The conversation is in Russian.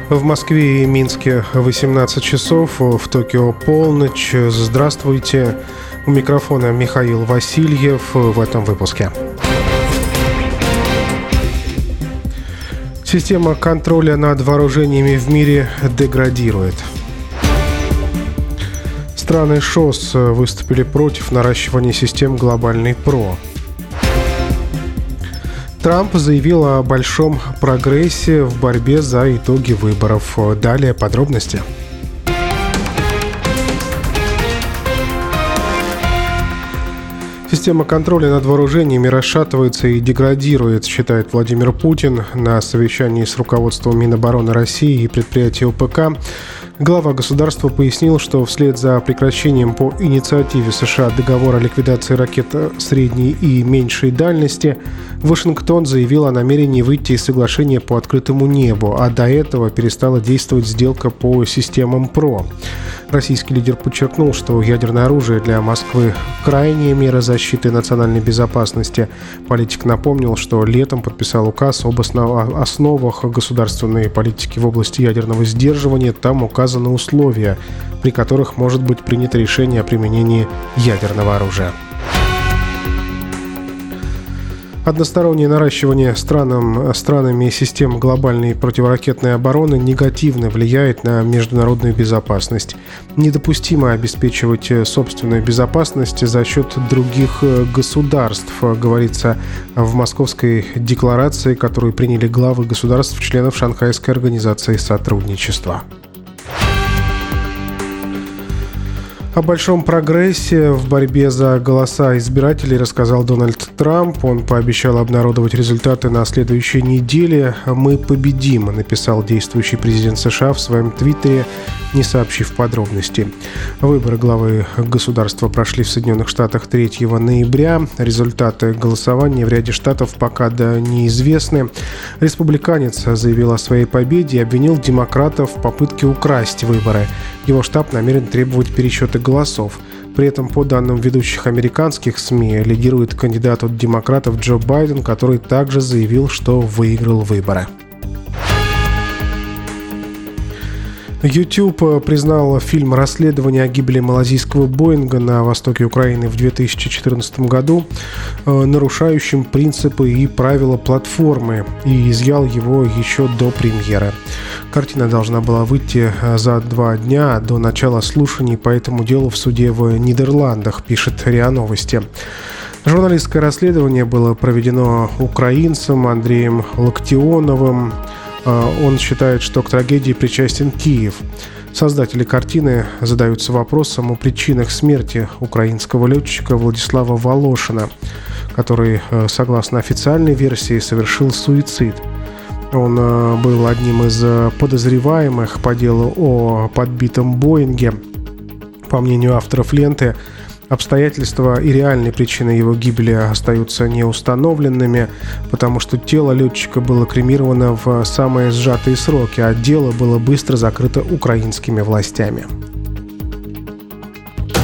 В Москве и Минске 18 часов, в Токио полночь. Здравствуйте. У микрофона Михаил Васильев в этом выпуске. Система контроля над вооружениями в мире деградирует. Страны ШОС выступили против наращивания систем глобальный ПРО. Трамп заявил о большом прогрессе в борьбе за итоги выборов. Далее подробности. Система контроля над вооружениями расшатывается и деградирует, считает Владимир Путин на совещании с руководством Минобороны России и предприятия ОПК. Глава государства пояснил, что вслед за прекращением по инициативе США договора о ликвидации ракет средней и меньшей дальности, Вашингтон заявил о намерении выйти из соглашения по открытому небу, а до этого перестала действовать сделка по системам ПРО. Российский лидер подчеркнул, что ядерное оружие для Москвы – крайняя мера защиты национальной безопасности. Политик напомнил, что летом подписал указ об основах государственной политики в области ядерного сдерживания. Там указаны условия, при которых может быть принято решение о применении ядерного оружия. Одностороннее наращивание странами систем глобальной противоракетной обороны негативно влияет на международную безопасность. Недопустимо обеспечивать собственную безопасность за счет других государств, говорится в Московской декларации, которую приняли главы государств-членов Шанхайской организации сотрудничества. О большом прогрессе в борьбе за голоса избирателей рассказал Дональд Трамп. Он пообещал обнародовать результаты на следующей неделе. «Мы победим», написал действующий президент США в своем твиттере, не сообщив подробностей. Выборы главы государства прошли в Соединенных Штатах 3 ноября. Результаты голосования в ряде штатов пока неизвестны. Республиканец заявил о своей победе и обвинил демократов в попытке украсть выборы. Его штаб намерен требовать пересчета голосов. При этом, по данным ведущих американских СМИ, лидирует кандидат от демократов Джо Байден, который также заявил, что выиграл выборы. YouTube признал фильм «Расследование о гибели малазийского Боинга на востоке Украины в 2014 году нарушающим принципы и правила платформы и изъял его еще до премьеры. Картина должна была выйти за 2 дня до начала слушаний по этому делу в суде в Нидерландах, пишет РИА Новости. Журналистское расследование было проведено украинцем Андреем Локтионовым. Он считает, что к трагедии причастен Киев. Создатели картины задаются вопросом о причинах смерти украинского летчика Владислава Волошина, который, согласно официальной версии, совершил суицид. Он был одним из подозреваемых по делу о подбитом Боинге. По мнению авторов ленты, обстоятельства и реальные причины его гибели остаются неустановленными, потому что тело летчика было кремировано в самые сжатые сроки, а дело было быстро закрыто украинскими властями.